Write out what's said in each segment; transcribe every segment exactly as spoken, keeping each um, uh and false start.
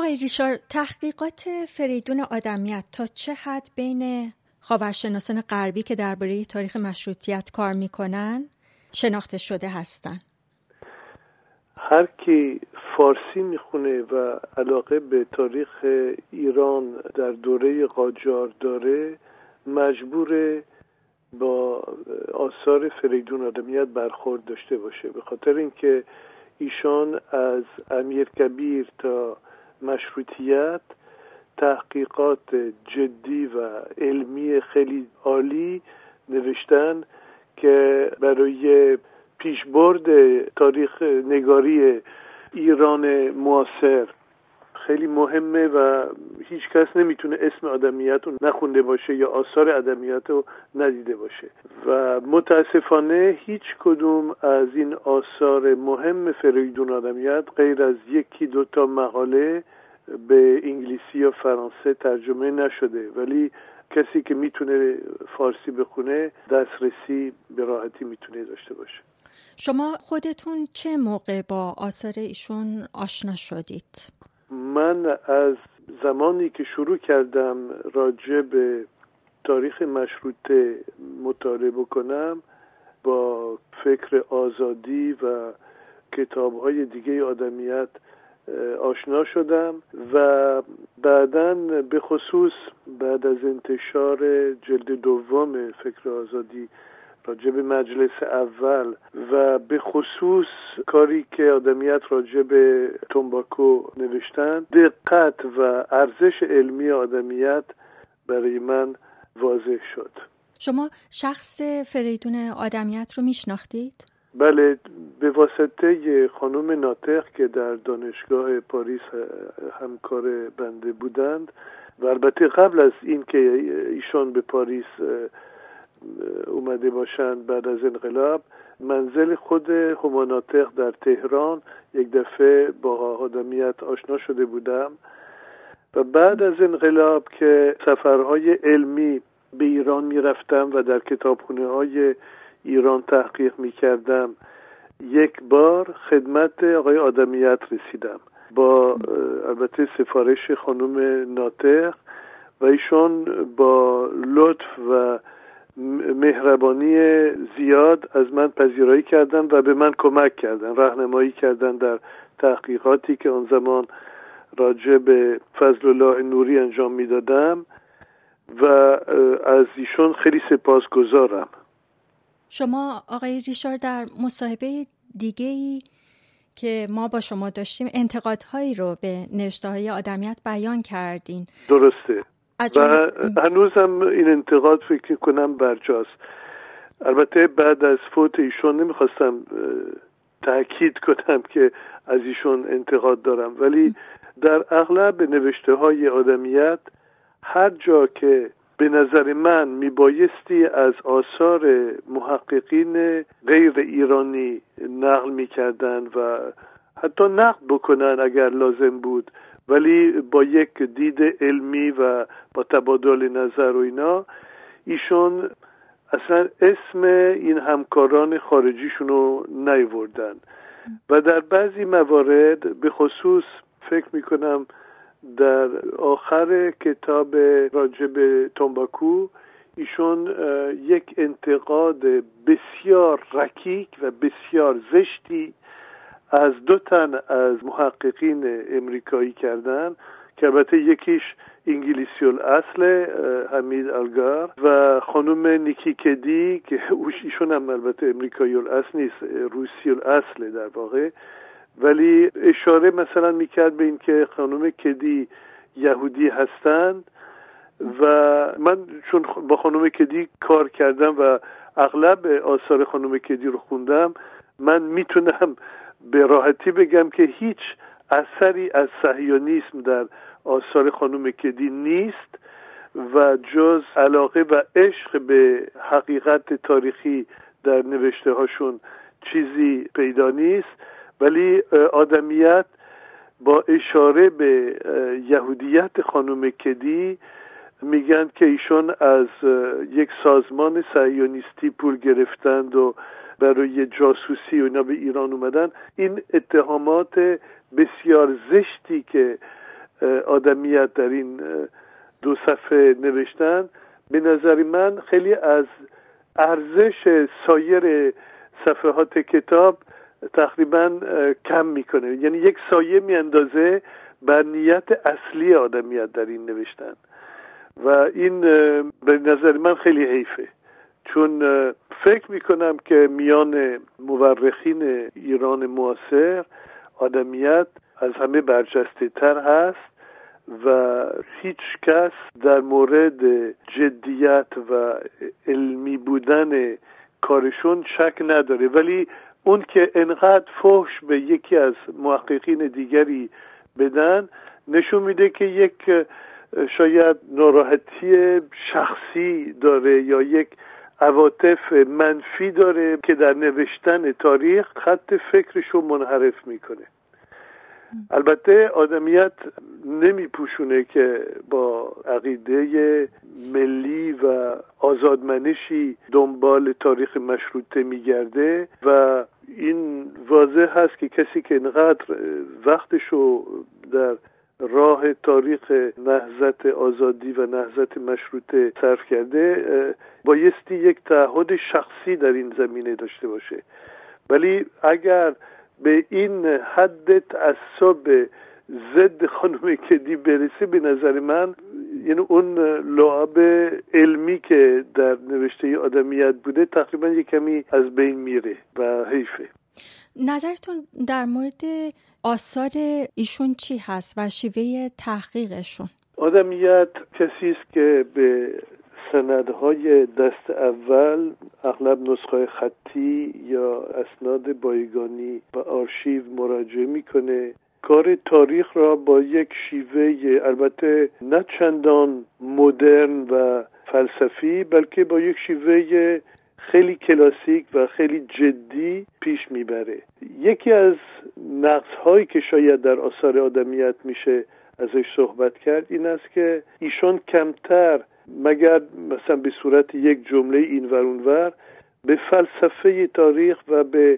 آقای ریشار، تحقیقات فریدون آدمیت تا چه حد بین خاورشناسان غربی که درباره تاریخ مشروطیت کار میکنن شناخته شده هستن؟ هر کی فارسی میخونه و علاقه به تاریخ ایران در دوره قاجار داره مجبور با آثار فریدون آدمیت برخورد داشته باشه، به خاطر اینکه ایشان از امیرکبیر تا مشروطیت تحقیقات جدی و علمی خیلی عالی نوشتن که برای پیشبرد تاریخ نگاری ایران معاصر خیلی مهمه و هیچ کس نمیتونه اسم آدمیت رو نخونده باشه یا آثار آدمیت رو ندیده باشه و متاسفانه هیچ کدوم از این آثار مهم فریدون آدمیت غیر از یکی دو تا مقاله به انگلیسی یا فرانسه ترجمه نشده، ولی کسی که میتونه فارسی بخونه دسترسی به راحتی میتونه داشته باشه. شما خودتون چه موقع با آثار ایشون آشنا شدید؟ من از زمانی که شروع کردم راجع به تاریخ مشروطه مطالعه بکنم با فکر آزادی و کتاب‌های دیگه آدمیت آشنا شدم و بعداً به خصوص بعد از انتشار جلد دوم فکر آزادی راجع به مجلس اول و به خصوص کاری که آدمیت راجع به تنباکو نوشتن، دقت و ارزش علمی آدمیت برای من واضح شد. شما شخص فریدون آدمیت رو میشناختید؟ بله، به واسطه خانم ناطق که در دانشگاه پاریس همکار بنده بودند و البته قبل از این که ایشان به پاریس اومده باشند بعد از انقلاب، منزل خود هما ناطق در تهران یک دفعه با آدمیت آشنا شده بودم و بعد از انقلاب که سفرهای علمی به ایران می رفتم و در کتابخونه های ایران تحقیق می کردم، یک بار خدمت آقای آدمیت رسیدم با البته سفارش خانم ناطق و ایشون با لطف و مهربانی زیاد از من پذیرایی کردن و به من کمک کردن، راهنمایی کردن در تحقیقاتی که آن زمان راجع به فضل الله نوری انجام میدادم و از ایشون خیلی سپاسگزارم. شما آقای ریشار در مصاحبه دیگه‌ای که ما با شما داشتیم انتقادهایی رو به نوشته‌های آدمیت بیان کردین. درسته و هنوزم این انتقاد فکر کنم برجاست. البته بعد از فوت ایشون نمیخواستم تأکید کنم که از ایشون انتقاد دارم، ولی در اغلب نوشته های آدمیت هر جا که به نظر من میبایستی از آثار محققین غیر ایرانی نقل میکردن و حتی نقد بکنن اگر لازم بود، ولی با یک دید علمی و با تبادل نظر و اینا، ایشون اصلا اسم این همکاران خارجیشون رو نیاوردن و در بعضی موارد به خصوص فکر میکنم در آخر کتاب راجع به تنباکو ایشون یک انتقاد بسیار رکیک و بسیار زشتی از دو تن از محققین امریکایی کردن که البته یکیش انگلیسی الاصل حمید الگار و خانم نیکی کدی که ایشون هم البته امریکایی الاصل نیست، روسی الاصل در واقع، ولی اشاره مثلا میکرد به این که خانم کدی یهودی هستند و من چون با خانم کدی کار کردم و اغلب آثار خانم کدی رو خوندم، من میتونم به راحتی بگم که هیچ اثری از صهیونیسم در آثار خانم کدی نیست و جز علاقه و عشق به حقیقت تاریخی در نوشته هاشون چیزی پیدا نیست. ولی آدمیت با اشاره به یهودیت خانم کدی میگن که ایشون از یک سازمان صهیونیستی پول گرفتند و برای جاسوسی و اینا به ایران اومدن. این اتهامات بسیار زشتی که آدمیت در این دو صفحه نوشتن به نظر من خیلی از ارزش سایر صفحات کتاب تقریبا کم میکنه، یعنی یک سایه میاندازه بر نیت اصلی آدمیت در این نوشتن و این به نظر من خیلی حیفه، چون فکر میکنم که میان مورخین ایران معاصر آدمیت از همه برجسته تر هست و هیچ کس در مورد جدیت و علمی بودن کارشون شک نداره، ولی اون که انقدر فحش به یکی از محققین دیگری بدن نشون میده که یک شاید ناراحتی شخصی داره یا یک عواطف منفی داره که در نوشتن تاریخ خط فکرشو منحرف میکنه. البته آدمیت نمی پوشونه که با عقیده ملی و آزادمنشی دنبال تاریخ مشروطه میگرده و این واضح هست که کسی که اینقدر وقتشو در راه تاریخ نهضت آزادی و نهضت مشروطه صرف کرده بایستی یک تعهد شخصی در این زمینه داشته باشه، ولی اگر به این حد تعصب ضد خانم کدی برسه به نظر من یعنی اون لعاب علمی که در نوشته آدمیت بوده تقریبا یک کمی از بین میره و حیفه. نظرتون در مورد آثار ایشون چی هست و شیوه تحقیقشون؟ آدمیت کسی است که به سندهای دست اول اغلب نسخه خطی یا اسناد بایگانی و آرشیو مراجعه میکنه. کار تاریخ را با یک شیوه البته نه چندان مدرن و فلسفی بلکه با یک شیوه خیلی کلاسیک و خیلی جدی پیش میبره. یکی از نقص‌هایی که شاید در آثار آدمیت میشه ازش صحبت کرد این است که ایشون کمتر مگر مثلا به صورت یک جمله این ور اون ور به فلسفه تاریخ و به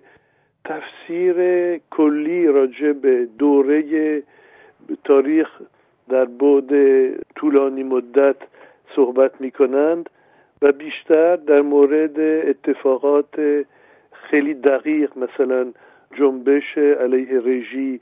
تفسیر کلی راجع به دوره تاریخ در بعد طولانی مدت صحبت می کنند و بیشتر در مورد اتفاقات خیلی دقیق مثلا جنبش علیه رژی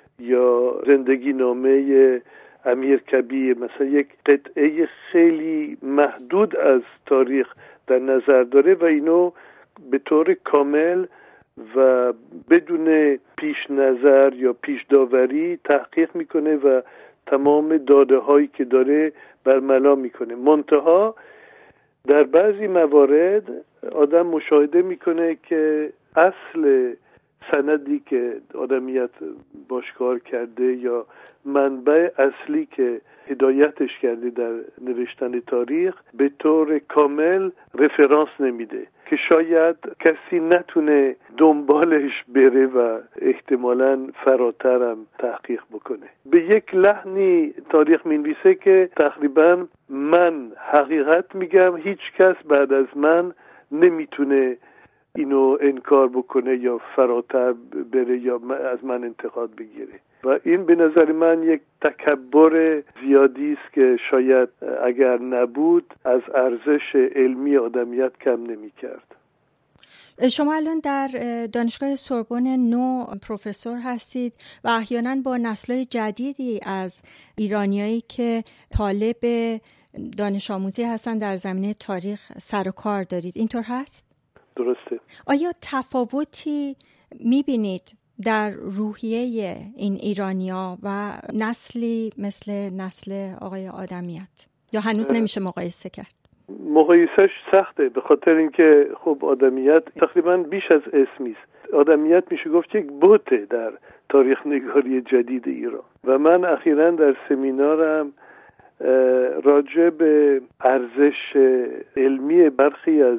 یا زندگی نامه امیر کبیر مثلا یک قطعه خیلی محدود از تاریخ در نظر داره و اینو به طور کامل و بدون پیش نظر یا پیش داوری تحقیق میکنه و تمام داده هایی که داره برملا میکنه. منتها در بعضی موارد آدم مشاهده میکنه که اصل سندی که آدمیت باش کار کرده یا منبع اصلی که هدایتش کرده در نوشتن تاریخ به طور کامل رفرانس نمیده که شاید کسی نتونه دنبالش بره و احتمالاً فراترم تحقیق بکنه. به یک لحنی تاریخ مینویسه که تقریباً من حقیقت میگم، هیچ کس بعد از من نمیتونه اینو انکار بکنه یا فراتر بره یا از من انتقاد بگیره و این به نظر من یک تکبر زیادی است که شاید اگر نبود از ارزش علمی آدمیت کم نمی کرد. شما الان در دانشگاه سوربن نو پروفسور هستید و احیانا با نسل‌های جدیدی از ایرانیایی که طالب دانش آموزی هستن در زمینه تاریخ سر و کار دارید. اینطور هست؟ درسته. آیا تفاوتی می‌بینید در روحیه این ایرانی‌ها و نسلی مثل نسل آقای آدمیت یا هنوز نمیشه مقایسه کرد؟ مقایسهش سخته به خاطر اینکه خب آدمیت تقریبا بیش از اسمی است. آدمیت میشه گفت یک بوته در تاریخ نگاری جدید ایران و من اخیراً در سمینارم راجع به ارزش علمی برخی از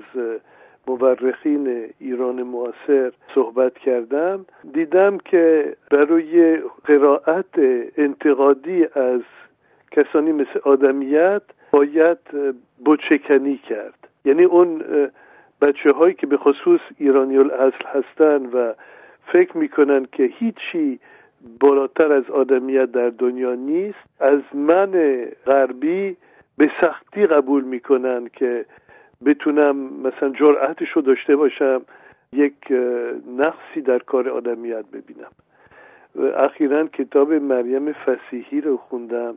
مورخین ایران معاصر صحبت کردم. دیدم که برای قرائت انتقادی از کسانی مثل آدمیت باید بتشکنی کرد، یعنی اون بچه هایی که به خصوص ایرانی الاصل هستن و فکر میکنن که هیچی بالاتر از آدمیت در دنیا نیست، از من غربی به سختی قبول میکنن که بتونم مثلا جرأتش رو داشته باشم یک نقصی در کار آدمیت ببینم. اخیراً کتاب مریم فصیحی رو خوندم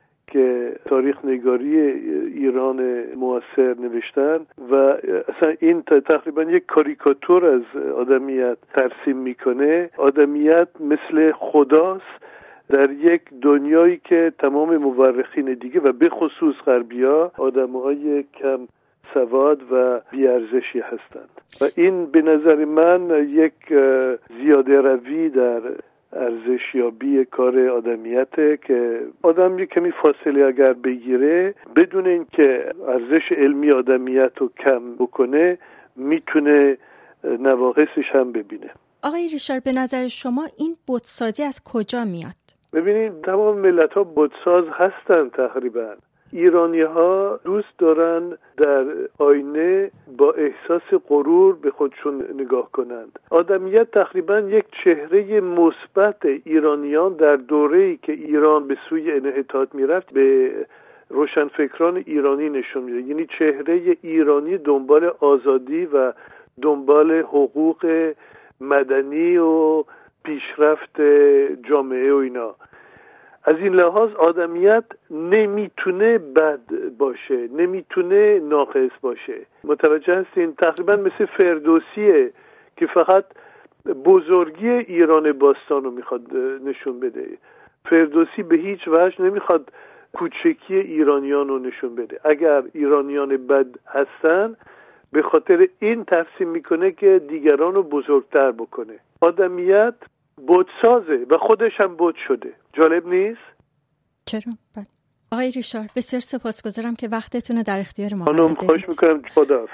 که تاریخ نگاری ایران معاصر نوشتن و اصلا این تقریبا یک کاریکاتور از آدمیت ترسیم میکنه. آدمیت مثل خداست در یک دنیایی که تمام مورخین دیگه و به خصوص غربی‌ها آدم‌های کم سواد و بی‌ارزشی هستند و این به نظر من یک زیاده روی در ارزشیابی کار آدمیته که آدم یک کمی فاصله اگر بگیره بدون اینکه ارزش علمی آدمیت رو کم بکنه میتونه نواقصش هم ببینه. آقای ریشار، به نظر شما این بتسازی از کجا میاد؟ ببینید تمام ملت ها بتساز هستن تقریبا. ایرانی ها دوست دارن در آینه با احساس غرور به خودشون نگاه کنند. آدمیت تقریبا یک چهره مثبت ایرانیان در دوره‌ای که ایران به سوی انحطاط میرفت به روشنفکران ایرانی نشون میده. یعنی چهره ایرانی دنبال آزادی و دنبال حقوق مدنی و پیشرفت جامعه و اینا. از این لحاظ آدمیت نمیتونه بد باشه، نمیتونه ناقص باشه. متوجه هستین؟ تقریبا مثل فردوسیه که فقط بزرگی ایران باستان رو میخواد نشون بده. فردوسی به هیچ وجه نمیخواد کوچکی ایرانیان رو نشون بده. اگر ایرانیان بد هستن به خاطر این ترسیم میکنه که دیگران رو بزرگتر بکنه. آدمیت بتسازه و خودش هم بت شده. جالب نیست؟ چرا؟ بله. آقای ریشار بسیار سپاسگزارم که وقتتون رو در اختیار ما قرار دادید. خانم خوش میکنم. خدا